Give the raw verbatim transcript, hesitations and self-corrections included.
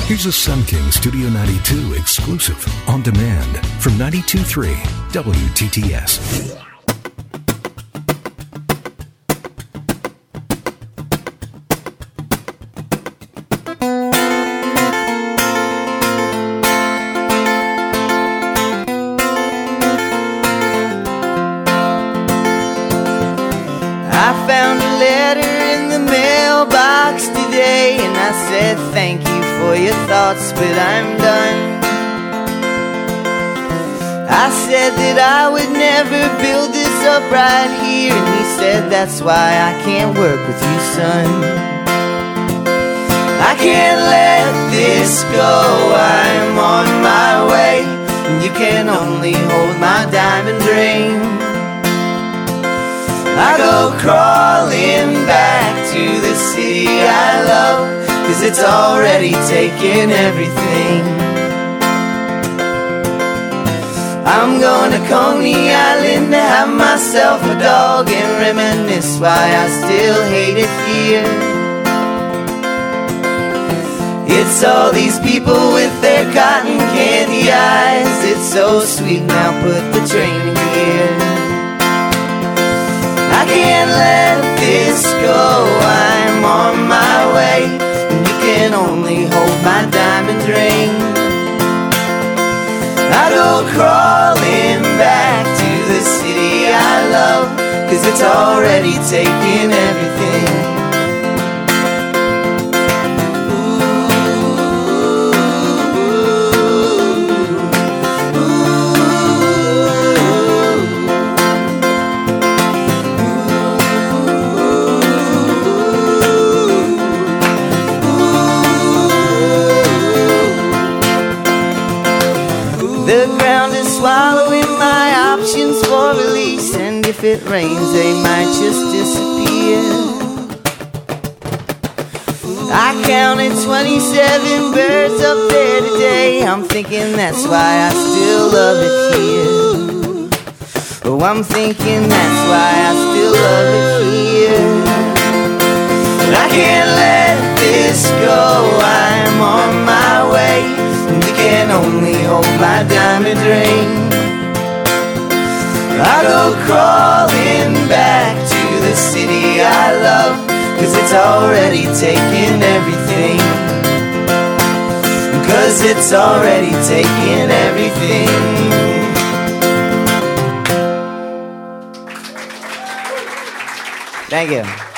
Here's a Sun King Studio ninety-two exclusive on demand from ninety-two point three W T T S. I found a letter in the mailbox today, and I said thank you for your thoughts, but I'm done. I said that I would never build this up right here, and he said that's why I can't work with you, son. I can't let this go, I'm on my way, and you can only hold my diamond ring. I go crawling back to the city I love, 'cause it's already taken everything. I'm going to Coney Island to have myself a dog and reminisce why I still hate it here. It's all these people with their cotton candy eyes. It's so sweet, now put the train in gear. I can't let this go, I'm on my way, and you can only hold my diamond ring. I go crawling back to the city I love, 'cause it's already taken everything. The ground is swallowing my options for release, and if it rains they might just disappear. I counted twenty-seven birds up there today, I'm thinking that's why I still love it here. Oh, I'm thinking that's why I still love it here. But I can't let this go, I'm on my way, and you can only hold my diamond ring. I go crawling back to the city I love, 'cause it's already taken everything. 'Cause it's already taken everything. Thank you.